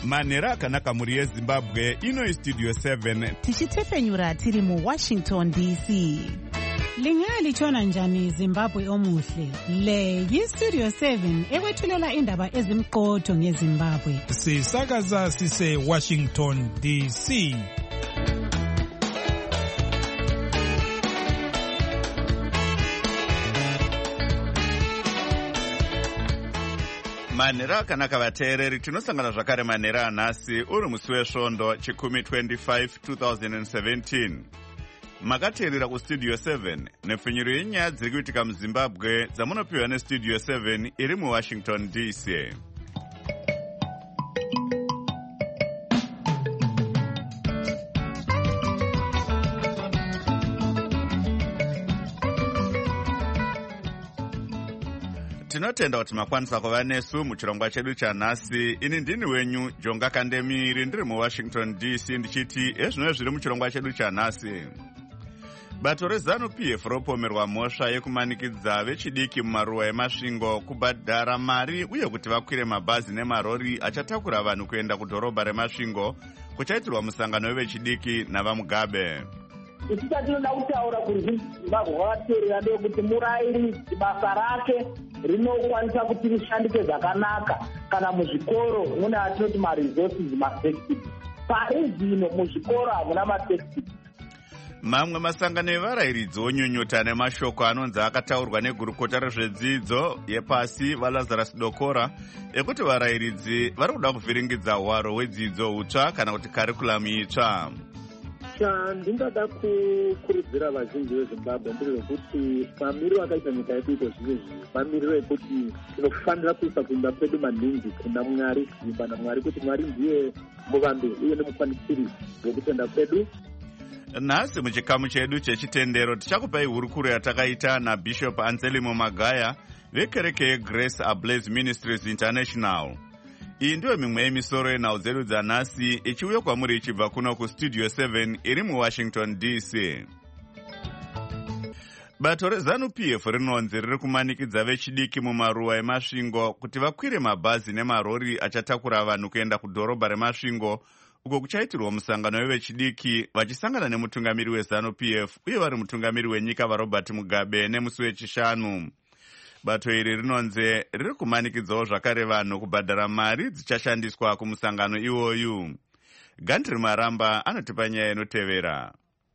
manhero akanaka mhuri yezimbabwe. Ino istudio 7 tichitefenyura tiri muWashington DC. Lingalitshona njani Zimbabwe omuhle? Le yistudio 7 ekwethulela indaba ezimqotho ngeZimbabwe. Sisakaza sise Washington DC. manhero akanaka vateereri, tinosangana zvakare manhero anhasi uri musi wesvondo chikumi 25 2017. Makateerera kustudio 7 nepfenyuro yenyaya dziri kuitika muZimbabwe dzamunopiwa nestudio 7 iri muWashington DC. Tinotenda kuti makwanisa kuva nesu muchirongwa chedu chanhasi. Ini ndini wenyu Jonga Kandemiri, ndiri muWashington DC, ndichiti ezvinova zviri muchirongwa chedu chanhasi. Bato reZANU-PF ropomerwa mhosva yekumanikidza vechidiki mumaruwa emasvingo kubhadhara mari uye kuti vakwire mabhazi nemarori achatakura vanhu kuenda kudhorobha remasvingo kuchaitirwa musangano wevechidiki navamugabe. Isisati tinoda kutaura kuti Zimbabwe vateerera kuti murairidzi basa rake rinokwanisa kuti rishandike zvakanaka kana muzvikoro mune atinoti maresources matextbook. Pari zvino muzvikoro hamuna matextbook. Mamwe masangano evarairidzi onyunyuta nemashoko anonzi akataurwa negurukota rezvedzidzo yepasi vaLazarus Dokora ekuti varairidzi vari kuda kuvhiringidza hwaro hwedzidzo hutsva kana kuti karikulamu itsva. Ndingada kukurudzira vazhinji veZimbabwe ndezvekuti mamiriro akaita nyika yedu iko zvinezvi mamiriro ekuti tinofanira kuisa kuimba kwedu maningi kuna Mwari, kuimba naMwari kuti Mwari ndiye muvambi uye nemukwanisiri wekutenda kwedu. Nhasi muchikamu chedu chechitendero tichakupai hurukuro yatakaita naBishop Anselmo Magaya vekereke yeGrace Ablaze Ministries International. Iyi ndiyo mimwe yemisoro yenhau dzedu dzanhasi ichiuya kwamuri ichibva kuno kustudio 7 iri muWashington DC. Bato reZANU-PF rinonzi riri kumanikidza vechidiki mumaruwa emasvingo kuti vakwire mabhazi nemarori achatakura vanhu kuenda kudhorobha remasvingo uko kuchaitirwa musangano wevechidiki vachisangana nemutungamiri weZANU-PF uye vari mutungamiri wenyika vaRobert Mugabe nemusi wechishanu. Bato iri rinonzi riri kumanikidzawo zvakare vanhu kubhadhara mari dzichashandiswa kumusangano iwoyu. Gandri Maramba anotipa nyaya inotevera.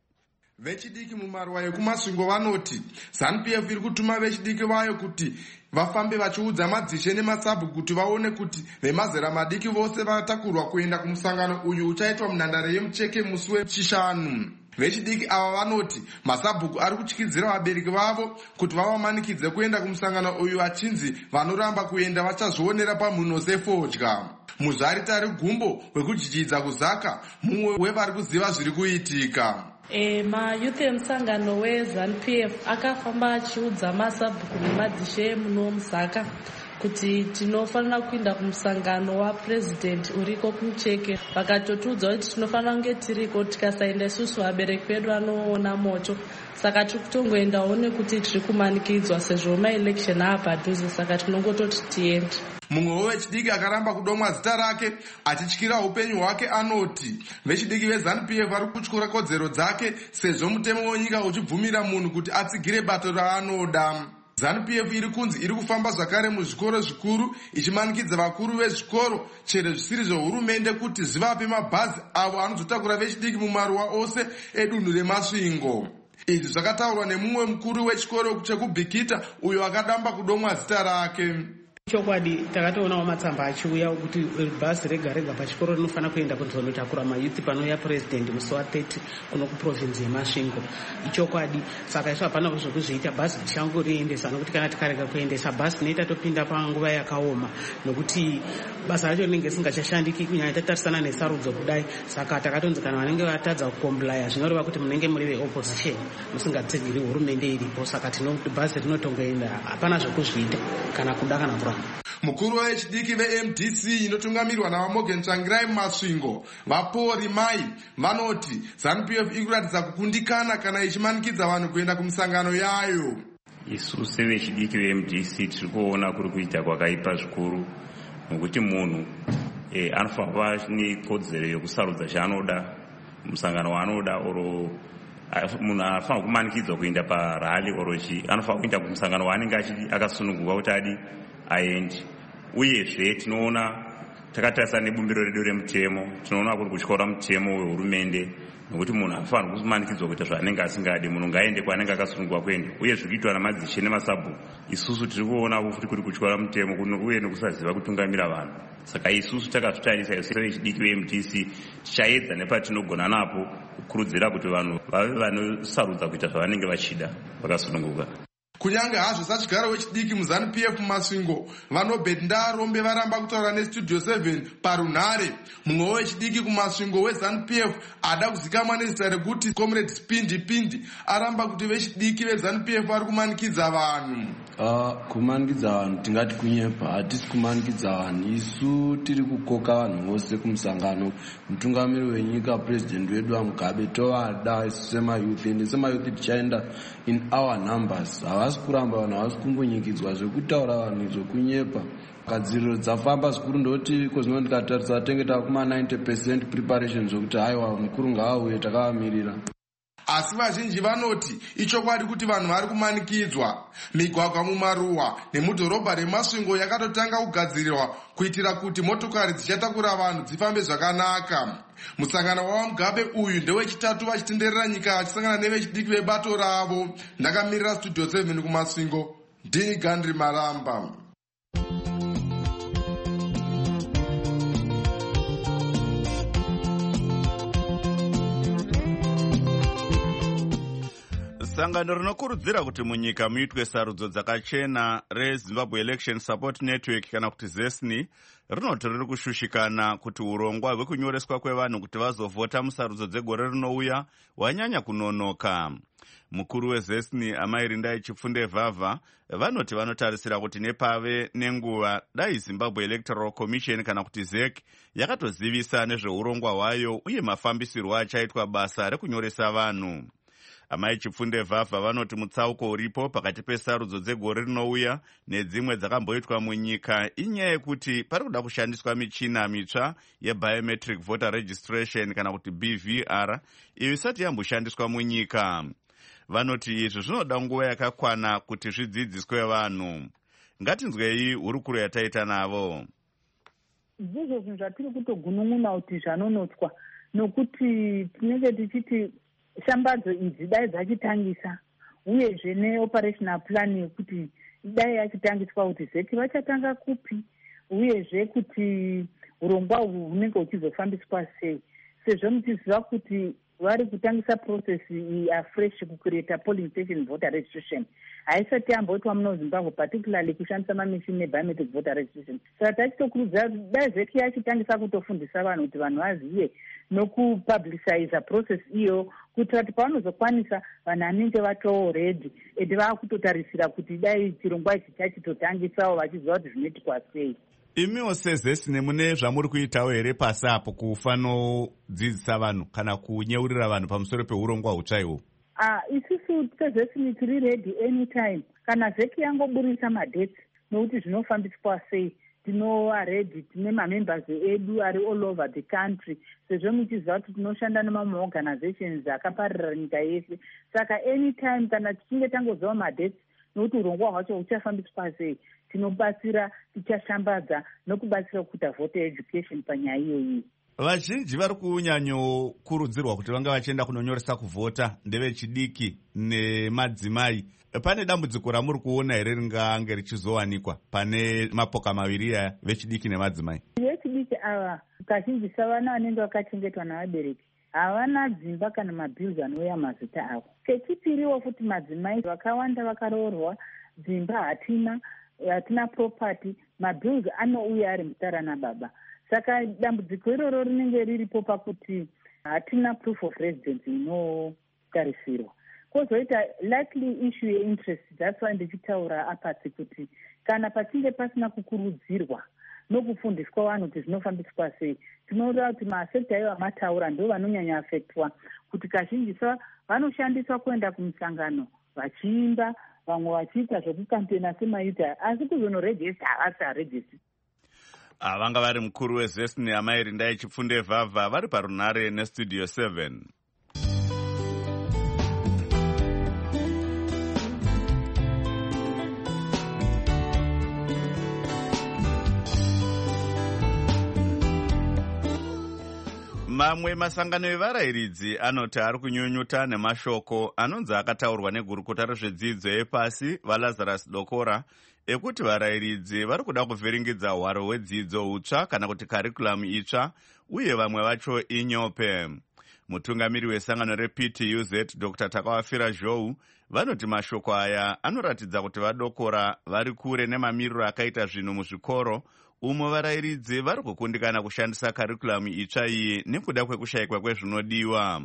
Vechidiki mumaruwa ekumasvingo vanoti ZANU-PF iri kutuma vechidiki vayo kuti vafambe vachiudza madzishe nemasabhuku kuti vaone kuti vemazera madiki vose vatakurwa kuenda kumusangano uyu uchaitwa munhandare yemucheke musi wechishanu. Vechidiki ava vanoti masabhuku ari kutyidzira vabereki vavo kuti vavamanikidze kuenda kumusangano uyu achinzi vanoramba kuenda vachazvionera pamhuno sefodya. Muzvaritari gumbo wekujijidza kuzaka mumwe wevari kuziva zviri kuitika. Mayuth emusangano weZANU-PF akafamba achiudza masabhuku nemadzishe muno Musaka kuti tinofanira kuenda kumusangano waPresident uriko kumucheke. Vakatotiudza kuti tinofanira kunge tiriko, tikasaenda isusu vabereki vedu vanoona moto. Saka tiri kutongoendawo nekuti tiri kumanikidzwa sezvo maelection apadhuze, saka tinongototi tiende. Mumwe wechidiki akaramba kudomwa zita rake achityira upenyu hwake anoti vechidiki veZANU-PF vari kutyora kodzero dzake sezvo mutemo wenyika uchibvumira munhu kuti atsigire bato raanoda. ZANU-PF iri kunzi iri kufamba zvakare muzvikoro zvikuru ichimanikidza vakuru vezvikoro chero zvisiri zvohurumende kuti zvivape mabhazi avo anozotakura vechidiki mumaruwa ose edunhu remasvingo. Izvi zvakataurwa nemumwe mukuru wechikoro chekubhikita uyo akadamba kudomwa zita rake. Chokwadi takatoonawo matsamba achiuya kuti bhazi rega rega pachikoro rinofanira kuenda kuzonotakura mayuthi panouya president musi wa30 kuno kuprovinsi yemasvingo. Ichokwadi, saka isu hapana zvekuzviita bhazi tichangoriendesa, nokuti kana tikarega kuendesa bhazi tinoita topinda panguva yakaoma, nokuti basa racho rinenge risingachashandiki kunyanya tatarisana nesarudzo kudai. Saka takatonzi kana vanenge vatadza kukomplaya zvinoreva kuti munenge muri veopposition musingatsigiri hurumende iripo, saka tinoti bhazi rinotongoenda, hapana zvekuzviita kana kuda kana kuramba. Mukuru wechidiki veMDC inotungamirwa navaMorgan Tsvangirai mumasvingo vaPaul Rimai vanoti ZANU-PF iri kuratidza kukundikana kana ichimanikidza vanhu kuenda kumisangano yayo. Isu sevechidiki veMDC tiri kuona kuri kuita kwakaipa zvikuru, nokuti munhu anofanira kuva nekodzero yekusarudza chaanoda, musangano waanoda, oro munhu anofanira kumanikidzwa kuenda parali, oro anofanira kuenda kumusangano waanenge akasununguka kuti adi aende. Uyezve tinoona takatarisa nebumbiro redu remutemo, tinoona kuri kutyora mutemo wehurumende, nokuti munhu anofanira kumanikidzwa kuita zvaanenge asingadi, munhu ngaende kwaanenge akasununguka kuenda. Uye zvikuitwa namadzishe nemasabhuku, isusu tiri kuona futi kuri kutyora mutemo uye nekusaziva kutungamira vanhu. Saka isusu takazvitarisa isu vechidiki veMDC tichaedza nepatinogona napo kukurudzira kuti vanhu vave vanosarudza kuita zvavanenge vachida vakasununguka. Kunyange hazvo sachigaro wechidiki muZANU-PF Masvingo vaNobert Ndarombe varamba kutaura neStudio 7 parunhare, mumwe wechidiki kumasvingo weZANU-PF ada kuzikamwa nezita rekuti Comrade Spindi Pindi aramba kuti vechidiki veZANU-PF vari kumanikidza vanhu. Kumanikidza vanhu tingati kunyepa, hatisi kumanikidza vanhu, isu tiri kukoka vanhu vose kumusangano. Mutungamiri wenyika president wedu Mugabe tovada isu semayouth, ende semayouth tichaenda in our numbers. Havasi kuramba vanhu, havasi kumbonyikidzwa zvekutaura vanhu izvo kunyepa. Gadziriro dzafamba zvikuru ndoti kozvino ndikatarisa tenge takuma 90% preparation zvokuti haiwa mukuru ngaauye takavamirira. Asi vazhinji vanoti ichokwadi kuti vanhu vari kumanikidzwa. Migwagwa mumaruwa nemudhorobha reMasvingo yakatotanga kugadzirirwa kuitira kuti motokari dzichatakura vanhu dzifambe zvakanaka. Musangano waMugabe uyu ndewechitatu vachitenderera nyika vachisangana nevechidiki vebato ravo. Ndakamirira Studio 7 kuMasvingo, ndini Gandri Maramba. Sangano rinokurudzira kuti munyika muitwe sarudzo dzakachena reZimbabwe Election Support Network kana kuti ZESNI rinoti riri kushushikana kuti urongwa hwekunyoreswa kwevanhu kuti vazovhota musarudzo dzegore rinouya hwanyanya kunonoka. Mukuru weZESNI Amai Rindai Chipfunde Vhavha vanoti vanotarisira kuti nepave nenguva dai Zimbabwe Electoral Commission kana kuti ZEC yakatozivisa nezveurongwa hwayo uye mafambisirwo achaitwa basa rekunyoresa vanhu. Amai Chipfunde Vhavha vanoti mutsauko uripo pakati pesarudzo dzegore rinouya nedzimwe dzakamboitwa munyika inyaya yekuti pari kuda kushandiswa michina mitsva yebiometric voter registration kana kuti BVR iyo isati yamboshandiswa munyika. Vanoti izvi zvinoda nguva yakakwana kuti zvidzidziswe vanhu. Ngatinzwei hurukuro yataita navo. Izvozvo zvinhu zvatiri kutogunun'una kuti zvanonotswa nokuti tinenge tichiti shambadzo idzi dai dzachitangisa uyezve neoperational plan yekuti dai yachitangiswa kuti ZEC vachatanga kupi uyezve kuti urongwa uhwu hunenge huchizofambiswa sei, sezvo muchiziva kuti vari kutangisa process iyi afresh kucreata polling station voter registration haisati yamboitwa muno Zimbabwe, particularly kushandisa mamishini nebiometric voter registration. Saka tachitokurudzira kuti dai ZEC yachitangisa kutofundisa vanhu kuti vanhu vazive nokupubliciza process iyo kuitira kuti pavanozokwanisa vanhu anenge vatoo ready ende vakutotarisira kuti dai chirongwa ichi chachitotangisawo vachiziva kuti zvinoitwa sei. Imiwo seZESNI mune zvamuri kuitawo here pasi apo kufanodzidzisa vanhu kana kunyeurira vanhu pamusoro peurongwa hutsvaihwo? Isusu seZESNI tiri ready anytime kana ZEC yangoburisa madate nokuti zvinofambiswa sei tinova ready. Tine mamembers edu ari all over the country, sezvo muchiziva kuti tinoshanda nemamwe organizations akaparira nyika yese. Saka anytime kana tichinge tangoziva madate nokuti urongwa hwacho huchafambiswa sei tinobatsira, tichashambadza nokubatsira kuita voter education panyaya iyoyi. Vazhinji vari kunyanyokurudzirwa kuti vanga vachienda kunonyoresa kuvhota ndevechidiki nemadzimai. Pane dambudziko ramuri kuona here ringange richizowanikwa pane mapoka maviri aya, vechidiki nemadzimai? Vechidiki ava kazhinji savana vanenge vakachengetwa navabereki havana dzimba kana mabhills anouya mazita avo. Kechipiriwo futi madzimai vakawanda vakaroorwa, dzimba hatina property, mabhills anouya ari mutara nababa. Saka dambudziko iroro rinenge riripo pakuti hatina proof of residence inotarisirwa. Kozoita likely issue ye-interest, that's why ndichitaura apatsi kuti kana pachinge pasina kukurudzirwa nokufundiswa vanhu kuti zvinofambiswa sei, tinoda kuti maafekta ivo amataura ndo vanonyanya afektwa, kuti kazhinji vanoshandiswa kuenda kumusangano vachiimba, vamwe vachiita zvekukampena semayuta, asi kuzonorejista havasi harejisi. Vanga vari mukuru wezesni Amairi Ndai Chipfunde Vhavha vari parunare nestudio 7. Mamwe masangano evarayiridzi anoti ari kunyunyuta nemashoko anonzi akataurwa negurukota rezvedzidzo yepasi vaLazarus Dokora ekuti varayiridzi vari kuda kuvhiringidza hwaro hwedzidzo hutsva kana kuti karikulamu itsva uye vamwe vacho inyope. Mutungamiri wesangano rePTUZ Dr. Takawafira Zhou vanoti mashoko aya anoratidza kuti vadokora vari kure nemamiriro akaita zvinhu muzvikoro umo varayiridzi vari kukundikana kushandisa karikulamu itsva iyi nekuda kwekushayikwa kwezvinodiwa.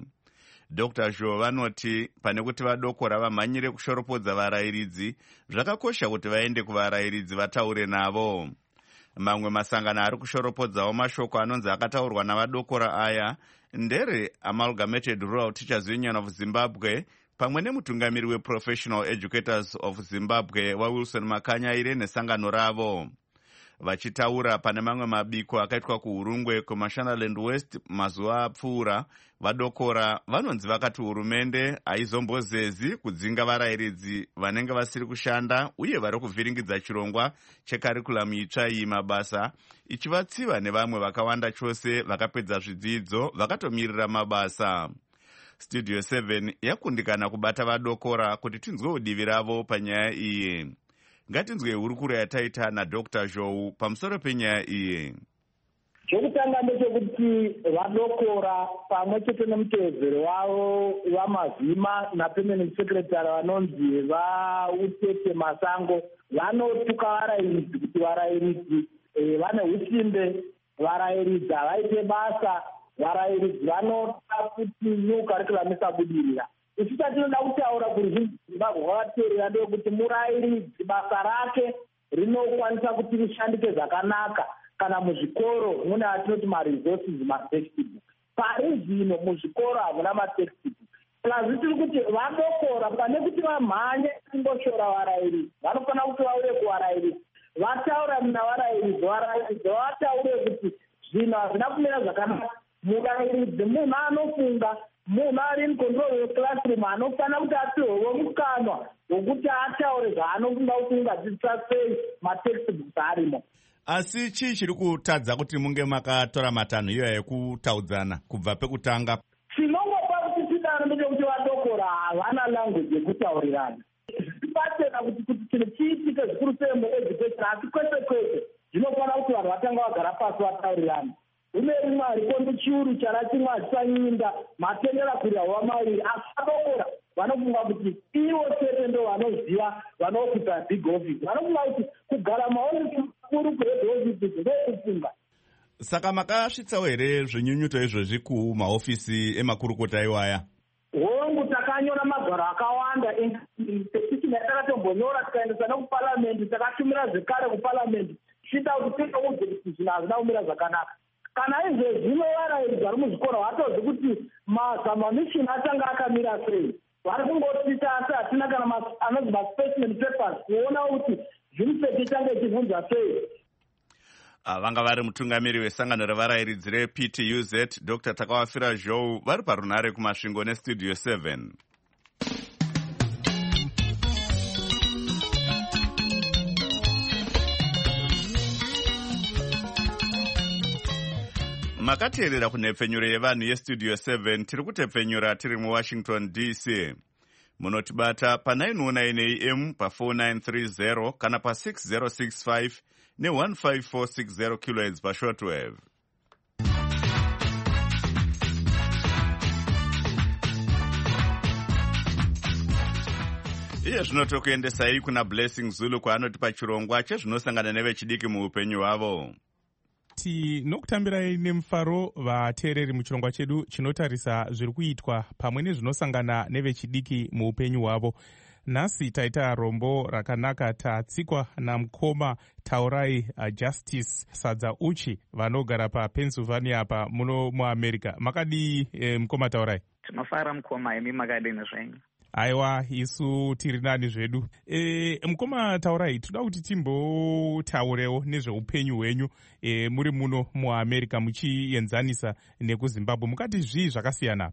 Dr. Zhou vanoti pane kuti vadokora vamhanyire kushoropodza varayiridzi zvakakosha kuti vaende kuvarayiridzi vataure navo. Mamwe masangano ari kushoropodzawo mashoko anonzi akataurwa navadokora aya ndere Amalgamated Rural Teachers Union of Zimbabwe pamwe nemutungamiri weProfessional Educators of Zimbabwe waWilson Makanyaire nesangano ravo. Vachitaura pane mamwe mabiko akaitwa kuHurungwe kuMashonaland West mazuva apfuura, vadokora vanonzi vakati hurumende haizombozezi kudzinga varayiridzi vanenge vasiri kushanda uye vari kuvhiringidza chirongwa chekarikulamu itsva iyi mabasa, ichivatsiva nevamwe vakawanda chose vakapedza zvidzidzo vakatomirira mabasa. Studio 7 yakundikana kubata vadokora kuti tinzwe udivi ravo panyaya iyi. Ngatinzwe hurukuro yataita naDr. Zhou pamusoro penyaya iyi. Chokutanga ndechekuti vadokora pamwe chete nemutevedzeri wavo wamazima napermanent secretary vanonzi vautete Masango vanotuka varayiridzi kuti varayiridzi vane usimbe, varayiridzi havaite basa, varayiridzi vanoda kuti new curriculum isabudirira. Isisa tinoda kutaura kuri Zimbabwe vateerera ndeyekuti murayiridzi basa rake rinokwanisa kuti rishandike zvakanaka kana muzvikoro mune atinoti maresources matextbook. Pari zvino muzvikoro hamuna matextbook. Plazi tiri kuti vadokora pane kuti vamhanye kungoshora varayiridzi vanofanira kuti vauye kuvarayiridzi vataura navarayiridzi, varayiridzi vataure kuti zvinhu hazvina kumira zvakanaka. Murayiridzi munhu anofunga, munhu ari in control yeclassroom anofanira kuti apiwewo mukanwa wokuti ataure zvaanofunga kuti ungadzidzisa sei matextbooks arimo. Asi chii chiri kutadza kuti munge makatora matanho iyoya ekutaudzana kubva pekutanga? Chinongopa kuti tidaro ndechekuti vadokora havana language yekutaurirana. Zvichibatsira kuti chinhu chiitike zvikuru sei mueducation, asi kwese kwese zvinofanira kuti vanhu vatanga vagara pasi vataurirana. Une rimwe harikondi chiuru chara chimwe hachisanyinda matendera kurya wamairi, asi vadokora vanofunga kuti ivo chete ndo vanoziva vanokuita big office. Vanofunga kuti kugara maofisi makuru kuhead office ndokufunga. Saka makasvitsawo here zvinyunyuto izvozvi kumaofisi emakurukota iwaya? Hongu takanyora magwaro akawanda, petition yatakatombonyora tikaendesa nokuparliament, takatumira zvekare kuparliament tichida kuti tiudze kuti zvinhu hazvina kumira zvakanaka. Kana izvezvino varayiridzi vari muzvikoro hatozi kuti mazamamishini atanga akamira sei. Vari kungotita asi hatina kana anonzi maspecimen papers kuona kuti zvimuseti itanga ichibvunza sei. Vanga vari mutungamiri wesangano revarayiridzi rePTUZ Dr. Takawafira Zhou vari parunare kumasvingo nestudio 7. Makateerera kunhepfenyuro yevanhu yestudio 7 tiri kutepfenyura tiri muWashington DC. Munotibata pa919 AM pa4930 kana pa6065 ne15460 kHz pashortwave. Iye zvino tokuendesai kuna Blessing Zulu kwaanoti pachirongwa chezvinosangana nevechidiki muupenyu hwavo. Tinokutambirai nemufaro vateereri muchirongwa chedu chinotarisa zviri kuitwa pamwe nezvinosangana nevechidiki muupenyu hwavo. Nhasi taita rombo rakanaka, tatsikwa namukoma Taurai Justice Sadza Uchi vanogara paPennsylvania apa muno muAmerica. Makadii mukoma Taurai? Tinofara mukoma, imi makadini zvenyu? Aiwa, isu tiri nani zvedu. Mukoma taurai, toda kuti timbotaurewo nezveupenyu hwenyu muri muno muAmerica muchienzanisa nekuZimbabwe. Mukati zvii zvakasiyana?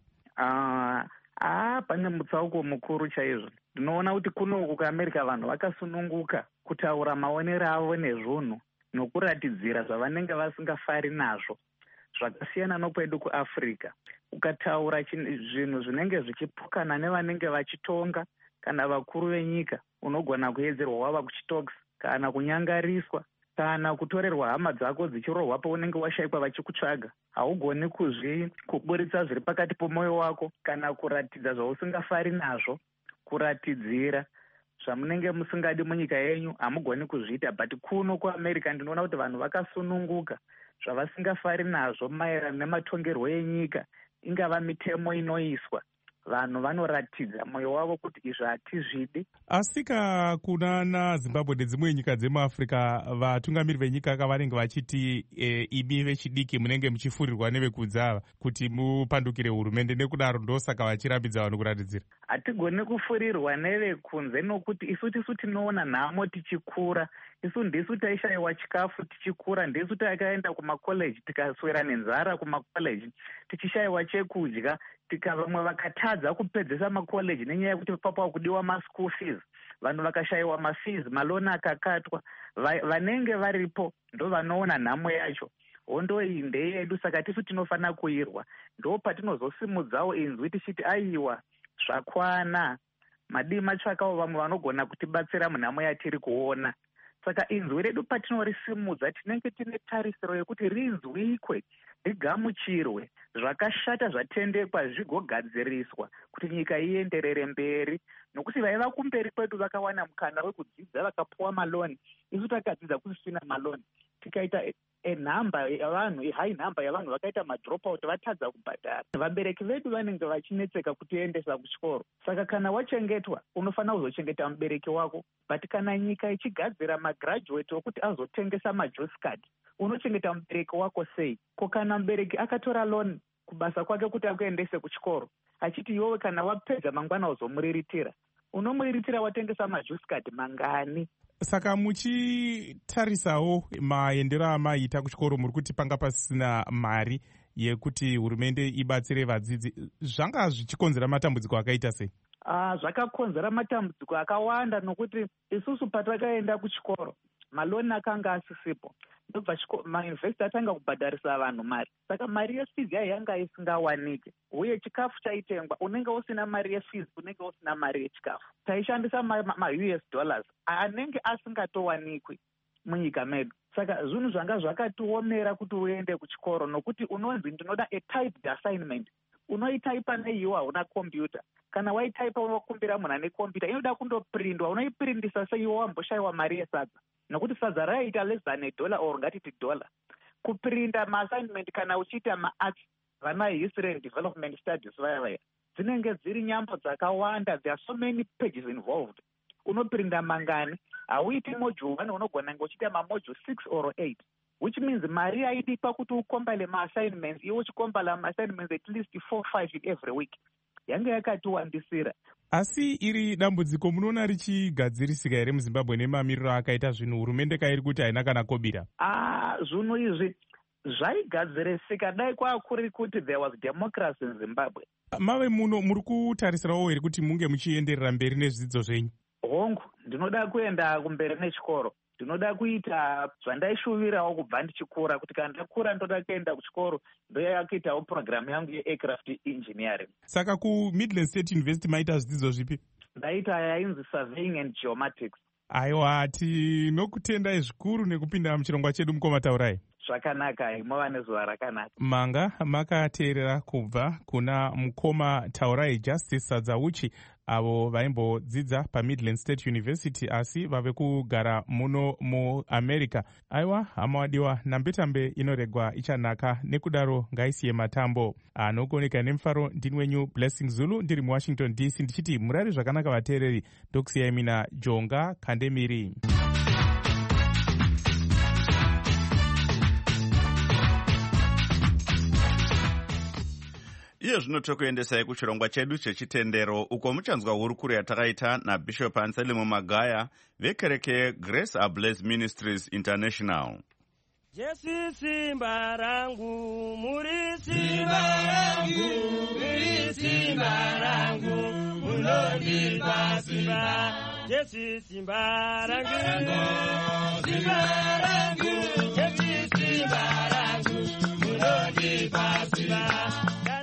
Pane mutsauko mukuru chaizvo. Ndinoona kuti kunoku kuAmerica vanhu vakasununguka kutaura maonero avo nezvunhu nokuratidzira zvavanenge vasingafari nazvo, zvakasiyana nokwedu kuAfrica. Ukataura zvinhu zvinenge zvichipukana nevanenge vachitonga kana vakuru venyika, unogona kuedzerwa wava kuchitokisi kana kunyangariswa kana kutorerwa hama dzako dzichirohwa paunenge washayikwa vachikutsvaga. Haugoni kuburitsa zviri pakati pomwoyo wako kana kuratidza zvausingafari nazvo, kuratidzira zvamunenge musingadi munyika yenyu hamugoni kuzviita. But kuno kuAmerica ndinoona kuti vanhu vakasununguka zvavasingafari nazvo maererano nematongerwo enyika, ingava mitemo inoiswa. Vanhu vanoratidza mwoyo wavo kuti izvi hatizvidi. Asika kunana Zimbabwe nedzimwe nyika dzemuAfrica, vatungamiri venyika vanenge vachiti imi vechidiki munenge muchifurirwa nevekunze ava kuti mupandukire hurumende, nekudaro ndosaka vachirambidza vanhu kuratidzira. Hatigoni kufurirwa nevekunze nokuti isu tinoona nhamo tichikura. Isu ndisu taishayiwa chikafu tichikura, ndisu takaenda kumakoleji tikaswera nenzara kumakoleji tichishayiwa chekudya, vamwe vakatadza kupedzesa makoleji nenyaya yekuti papa kudiwa maschool fees, vanhu vakashayiwa mafees, maloni akakatwa. Vanenge varipo ndo vanoona nhamo yacho. Hondo iyi ndeyedu, saka tisu tinofanira kuirwa. Ndo patinozosimudzawo inzwi tichiti aiwa zvakwana, madii matsvakawo vamwe vanogona kutibatsira munhamo yatiri kuona. Saka inzwi redu patinorisimudza tinenge tine tarisiro yekuti rinzwikwe, rigamuchirwe, zvakashata zvatendekwa zvigogadziriswa kuti nyika ienderere mberi. Nokuti vaiva kumberi kwedu vakawana mukana wekudzidza vakapuwa maloni, isu takadzidza kusina maloni, tikaita nhamba yavanhu, high namba yavanhu vakaita madropout, vatadza kubhadhara. Vabereki vedu vanenge vachinetseka kutiendesa kuchikoro. Saka kana wachengetwa unofanira kuzochengeta mubereki wako. But kana nyika ichigadzira magraduate okuti azotengesa majuice card, unochengeta mubereki wako sei? Ko kana mubereki akatora loan kubasa kwake kuti akuendese kuchikoro, achiti iwewe kana wapedza mangwana uzomuriritira, unomuriritira watengesa majuice card mangani? Saka muchitarisawo maendero amaita kuchikoro, muri kuti panga pasina mari yekuti hurumende ibatsire vadzidzi, zvanga zvichikonzera matambudziko akaita sei? Zvakakonzera matambudziko akawanda, nokuti isusu patakaenda kuchikoro maloni akanga asisipo, ndobva mayunivhesiti atanga kubhadharisa vanhu mari. Saka mari yefees yanga isingawanike, uye chikafu chaitengwa, unenge usina mari yefees, unenge usina mari yechikafu. Taishandisa ma-US dollars anenge asingatowanikwi munyika medu. Saka zvinhu zvanga zvakatiomera kuti uende kuchikoro, nokuti unonzi ndinoda a typed assignment. Unoitaipa neiwe hauna kompyuta. Kana waitaipa unokumbira munhu ane kompyuta, inoda kundoprindwa. Unoiprindisa seiwe wamboshayiwa mari yesadza, nokuti sadza raiita less than $1 or ngatiti $1. Kuprinda maassignment kana uchiita maarts, vana history and development studies vaya dzinenge dziri nyambo dzakawanda, there are so many pages involved. Unoprinda mangani, hauiti module 1, unogona ngochiita mamodule 6 or 8, which means mari aidipa kuti ukombale maassignments, iwe uchikombala maassignments at least 4-5 in every week. Yanga yakatiwandisira. Asi iri dambudziko munoona richigadzirisika here muZimbabwe nemamiriro akaita zvinhu hurumende kairi kuti haina kana kobira? Zvinhu izvi zvaigadzirisika dai kwakuri kuti there was democracy in Zimbabwe. Mave muno muri kutarisirawo here kuti munge muchienderera mberi nezvidzidzo zvenyu? Hongu, ndinoda kuenda kumberi nechikoro. Ndinoda kuita zvandaishuvirawo kubva ndichikura, kuti kana ndakura ndoda kuenda kuchikoro ndoyakuitawo programu yangu yeaircraft engineering. Saka kuMidland State University maita zvidzidzo zvipi? Ndaita yainzi surveying and geomatics. Aiwa, tinokutendai zvikuru nekupinda muchirongwa chedu mukoma taurai. Zvakanaka, mava nezuva rakanaka. Manga makateerera kubva kuna mukoma taurai Justice Sadzauchi, avo vaimbodzidza paMidland State University asi vave kugara muno muAmerica. Aiwa, hama wadiwa, nambetambe inoregwa ichanaka, nekudaro ngaisiye matambo. Anokoneka nemufaro ndini wenyu Blessing Zulu, ndiri muWashington DC, ndichiti murari zvakanaka vateereri, ndokusiyai mina Jonga Kandemiri. Iyo zvino tokuendesai kuchirongwa chedu chechitendero uko muchanzwa hurukuro yatakaita naBishop Anselmo Magaya vekereke Grace Ablaze Ministries International. Jesu simba rangu, muri simba rangu, muri simba rangu, munondipa simba. Jesu simba rangu, simba rangu, Jesu simba rangu, munondipa simba.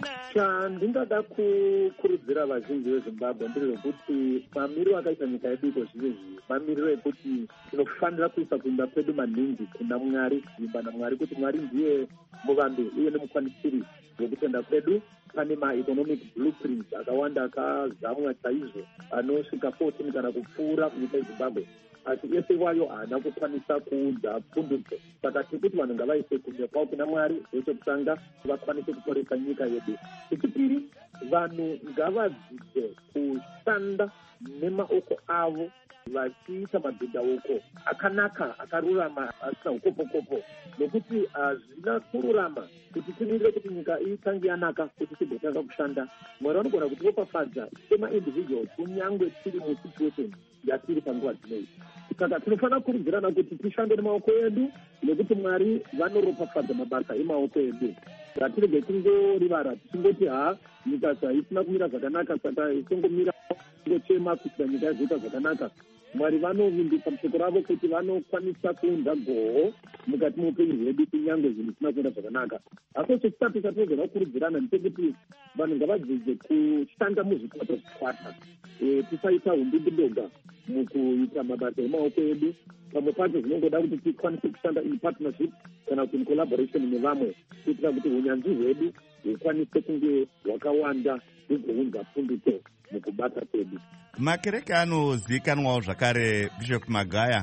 Ndingada kukurudzira vazhinji veZimbabwe ndezvekuti mamiriro akaita nyika yedu iko zvinezvi mamiriro ekuti tinofanira kuisa kuimba pedu maningi kuna Mwari, kuimba naMwari kuti Mwari ndiye muvambi uye nemukwanisiri wekutenda kwedu. Pane maeconomic blueprints akawanda akazamwa chaizvo anosvika 14 kana kupfuura kunyika yeZimbabwe, asi ese iwayo haana kukwanisa kuudza pundutso. Saka tiri kuti vanhu ngavaise kunze kwavo kuna Mwari wechekutanga vakwanise kuporesa nyika yedu. Chechipiri, vanhu ngavadzidze kushanda nemaoko avo vachiita mabhindauko akanaka akarurama asina ukopo-kopo, nokuti hazvina kururama kuti timirire kuti nyika itange yanaka kuti tibotanga kushanda. Mwari vanogona kuti vopafadza sema-individuals kunyangwe tiri musituation yatiri panguva dzinoidzi. Saka tinofanira kukurudzirana kuti tishande nemaoko edu nekuti Mwari vanoropafadza mabasa emaoko edu. Ngatirege kungorivara tichingoti nyika haisina kumira zvakanaka saka isongomira ingochema kuitira nyika yazoita zvakanaka. Mwari vanovimbisa mushoko ravo kuti vanokwanisa kuunza goho mukati muupenyu hwedu kunyange zvinhu zvisina kuenda zvakanaka. Asi chechitatu chatinogona kukurudzirana ndechekuti vanhu ngavadzidze kushanda muzvikwata zvikwata, tisaita undindoga mukuita mabasa emaoko edu. Pamwe pacho zvinongoda kuti tikwanise kushanda in partnership kana kuti in collaboration nevamwe kuitira kuti unyanzvi hwedu hukwanise kunge hwakawanda hugounza pundutso mukubata kwedu. Makereke anozivikanwawo zvakare Bishop Magaya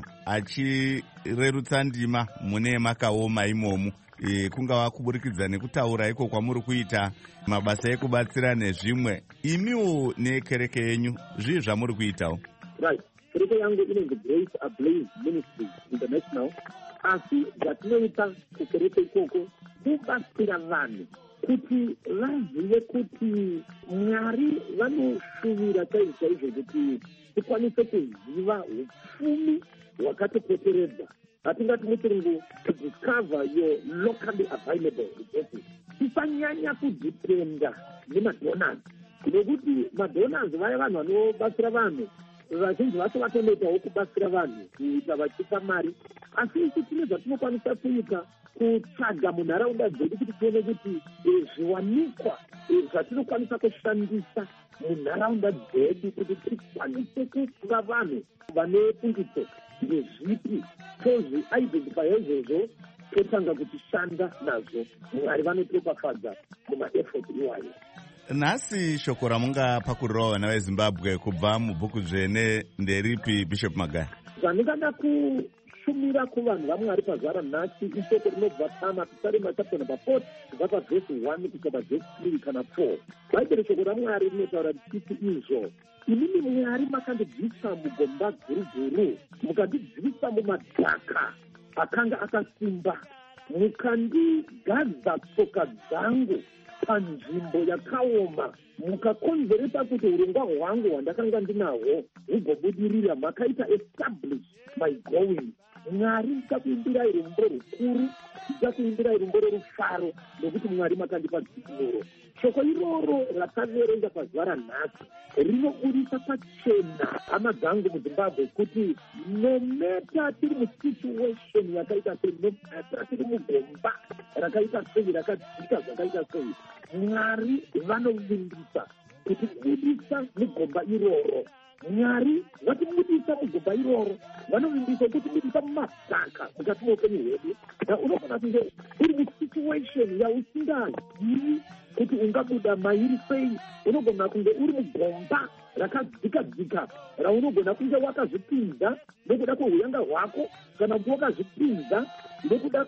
achirerutsa ndima mune makaoma imomu, kungava kuburikidza nekutaura iko kwamuri kuita mabasa ekubatsira nezvimwe. Imiwo nekereke yenyu zvii zvamuri kuitawo? Right. Kereke yangu inonzi Grace Ablaze Ministries International, asi zvatinoita kukereke ikoko kubatsira vanhu kuti vazive kuti Mwari vanoshuvira chaizvo kuti tikwanise kuziva upfumi hwakatipoteredza. Hatingati muchirungu to discover your locally available resources. Tisanyanya kudhipenda nemadonors, nekuti madonors vaya vanhu vanobatsira vanhu vazhinji vacho vatonoitawo kubatsira vanhu kuita vachipa mari, asi isi tine zvatinokwanisa kuita kutsvaga munharaunda dzedu kuti tione kuti zviwanikwa zvatinokwanisa kushandisa munharaunda dzedu kuti tikwanise kupa vanhu vane pundutso ndezvipi tozvi-identify izvozvo totanga kuchishanda nazvo. Mwari vanotiropafadza mumaefoti iwayo. Nhasi shoko ramungapakurirawo vana veZimbabwe kubva mubhuku dzvene nderipi, Bishop Magaya? Zvandingada kushumira kuvanhu vaMwari pazuva ranhasi ishoko rinobva paMapisarema chapter number 4 kubva pavhesi 1 kusvika pavhesi 3 kana 4. Bhaibheri shoko raMwari rinotaura richiti izvo: imimi Mwari makandibvisa mugomba guruguru, mukandidzivisa mumadhaka akanga akasimba, mukandigadza tsoka dzangu panzvimbo yakaoma, mukakonzeresa kuti urongwa hwangu hwandakanga ndinahwo hugobudirira, makaita establish my going. Mwari ndichakuimbirai rumbo rukuru, ndichakuimbirai rumbo rorufaro, nokuti Mwari makandipa dzikinuro. Shoko iroro rakaverenga pazuva ranhasi rinoburisa pachena hama dzangu muZimbabwe kuti nometa tiri musituation yakaita sei, nometa tiri mugomba rakaita sei, rakadzika zvakaita sei, Mwari vanovimbisa kuti budisa mugomba iroro. Mwari vatimudisa mugomba iroro, vanovimbisa kuti budisa mumadhaka mukati meupenyu hwedu. Unogona kunge uri musituation yausingazivi kuti ungabuda mairi sei. Unogona kunge uri mugomba rakadzika-dzika raunogona kunge wakazvipinza nokuda kweuyanga hwako, kana kuti wakazvipinza nokuda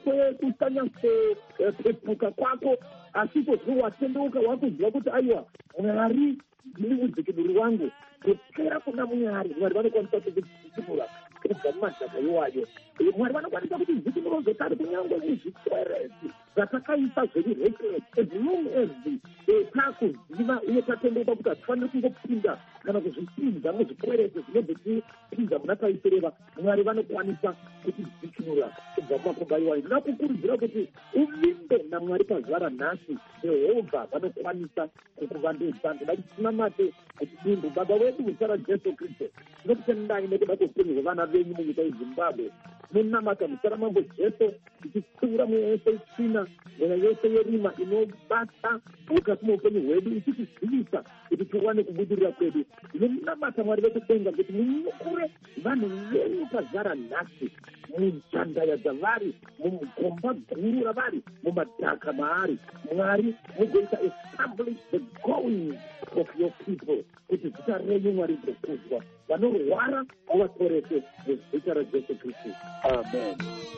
kwekusanyatsopepuka kwako, asi pozvo watendeuka wakuziva kuti aiwa, Mwari ndiri mudzikinuri wangu. Kupera kuna Mwari, Mwari vanokwanisa kudzikinura kubva mumadhaka iwayo. Mwari vanokwanisa kuti dzikinuro zvekare kunyange muzvikwerezi zvatakaisa zviri reckless, as long as takuziva uye tatendeka kuti hatifaniri kungopinda kana kuzvipinza muzvikwerete zvinobve kupinza muna taisereva. Mwari vanokwanisa kutidzikinura kubva kumakomba iwayo. Ndina kukurudzira kuti uvimbe naMwari pazuva ranhasi. Jehovha vanokwanisa kukuvandudza. Ndida kutinamate kuti dunhu baba wedu muzita raJesu Kristu tinokutendai nekuda kweupenyu hwevana venyu munyika yeZimbabwe. Munamata muzita ramambo Jesu tichipfuura mweya yose itsvina, mweya yose yerima inobata mukati muupenyu hwedu ichitizivisa kuti tiwane kubudirira kwedu. Ndinonamata Mwari vekudenga kuti munyukure vanhu venyu pazara nhasi, munjandaya dzavari, mugomba guru ravari, mumadhaka maari. Mwari mugoita establish the going of your people, kuti zita renyu Mwari rigokuzwa. Vanorwara muvaporese muzita raJesu Kristu. Amen.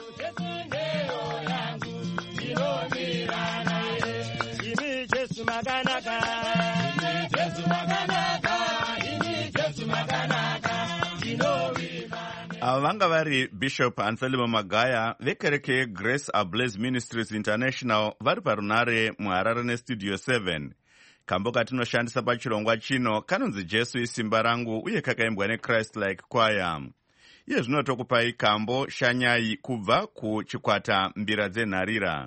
Ava vanga vari Bishop Anselmo Magaya vekereke yeGrace Ablaze Ministries International vari parunare muHarare neStudio 7. Kambo katinoshandisa pachirongwa chino kanonzi Jesu isimba rangu uye kakaimbwa neChrist Like Choir. Iye zvino tokupai kambo shanyai kubva kuchikwata mbira dzenharira.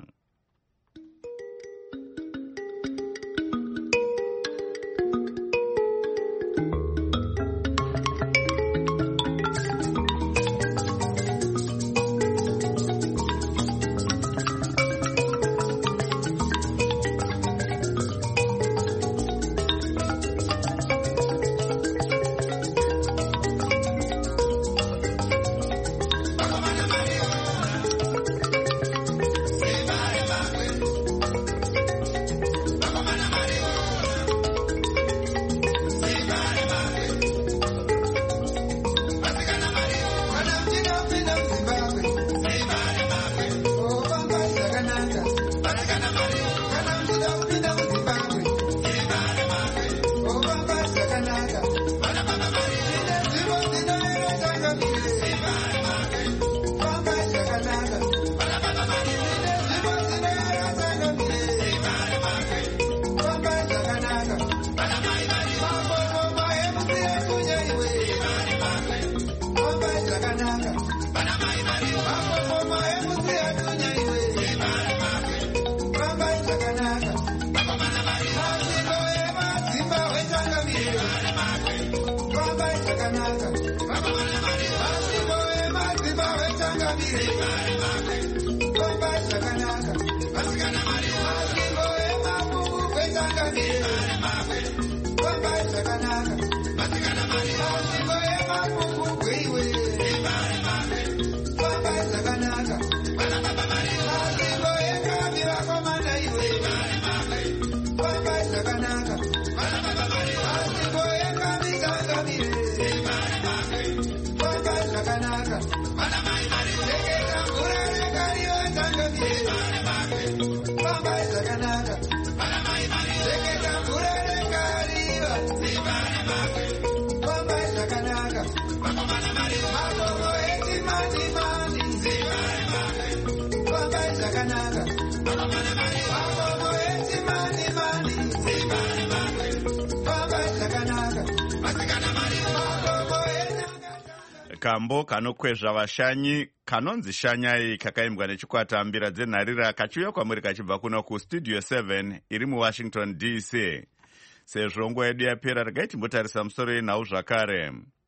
Kambo kanokwezva vashanyi kanonzi shanyai kakaimbwa nechikwata mbira dzenharira kachiuya kwamuri kachibva kuno kuStudio 7 iri muWashington DC. Sezvo nguva yedu yapera regai timbotarisa musoro yenhau zvakare.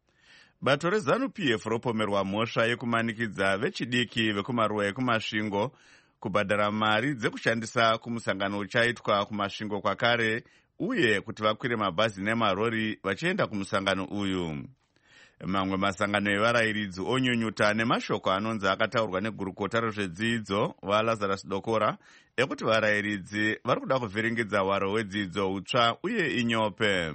Bato reZANU-PF ropomerwa mhosva yekumanikidza vechidiki vekumaruwa ekumasvingo kubhadhara mari dzekushandisa kumusangano uchaitwa kumasvingo kwakare uye kuti vakwire mabhazi nemarori vachienda kumusangano uyu. Mamwe masangano evarayiridzi onyunyuta nemashoko anonzi akataurwa negurukota rezvedzidzo vaLazarus Dokora ekuti varayiridzi vari kuda kuvhiringidza hwaro hwedzidzo utsva uye inyope.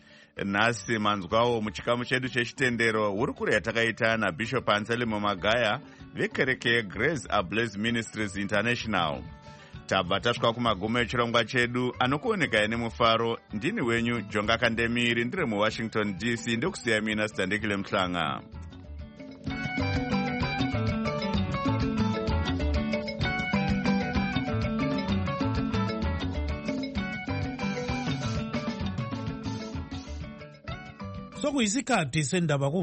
Nhasi manzwawo muchikamu chedu chechitendero hurukuro yatakaita naBishop Anselmo Magaya vekereke yeGrace Ablaze Ministries International. Tabva tasvika kumagumo echirongwa chedu anokuonekai nemufaro. Ndini wenyu Jonga Kandemiri ndiri muWashington DC ndokusiya mina Sitandikile Mhlanga. sekuyisikhathi sendaba